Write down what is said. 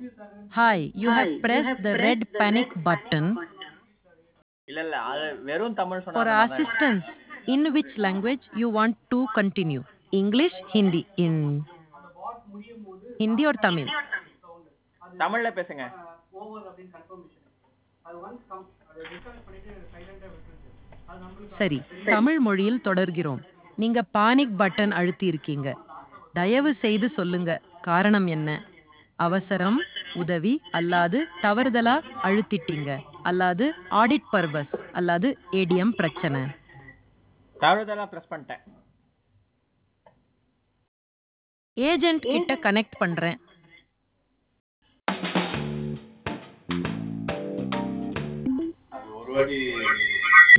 Hi, you have pressed the red panic button இல்ல இல்ல அது வெறும் தமிழ் சொன்னா for அந்த மாதிரி தான் இருக்கும். assistance. In which language you want to continue? English, Hindi. In Hindi or Tamil? தமிழ்ல பேசுங்க. சரி, தமிழ் மொழியில் தொடர்கிறோம். நீங்க பானிக் பட்டன் அழுத்தி இருக்கீங்க. தயவு செய்து சொல்லுங்க, காரணம் என்ன? அவசரம், உதவி, அல்லாது தவறுதலா அழுத்திட்டீங்க, அல்லாது ஆடிட் பர்பஸ், அல்லாது ஏடிஎம் பிரச்சனை. தவறுதலா பிரஸ் பண்ணிட்டேன். ஏஜென்ட் கிட்ட கனெக்ட் பண்றேன். அது ஒரு வாட்டி